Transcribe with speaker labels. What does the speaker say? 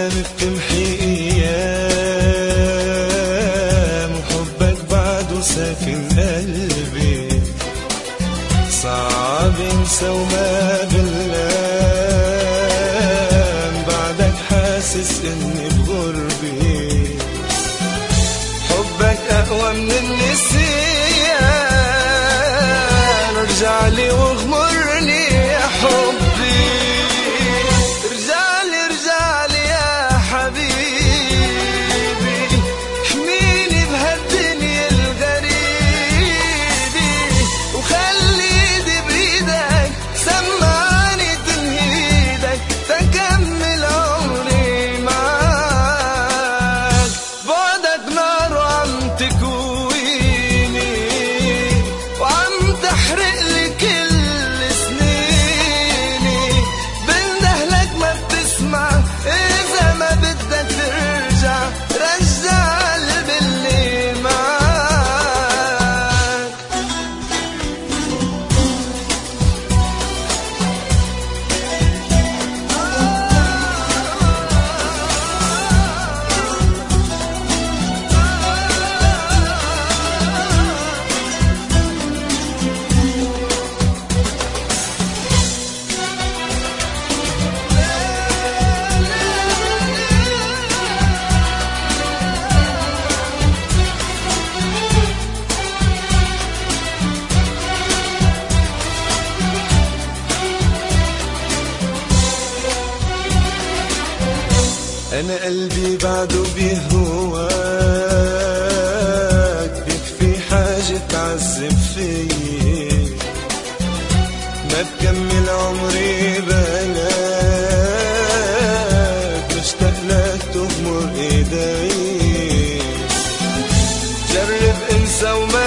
Speaker 1: أحلامي بتمحي أيام، وحبك بعده ساكن قلبي، صعب انسى وما بلام، بعدك حاسس اني بغربي، حبك اقوى من النسيان، ارجعلي واغمرني يا حبي، ارجعلي ارجعلي يا حبيبي، احميني بهالدنيا الغريبة، وخلي ايدي بايدك سمعني تنهيدك تكمل عمري معاك، بعدك نار وعم تكويني وعم تحرق لي كل سنيني، بندهلك ما بتسمع، إذا ما بدك ترجع رجع قلبي اللي معاك. أنا قلبي بعده بيهواك، بيكفي حاجة تعذب فيي، ما بكمل عمري بلاك، مشتاق لك تغمر ايدي، جرب انسى وما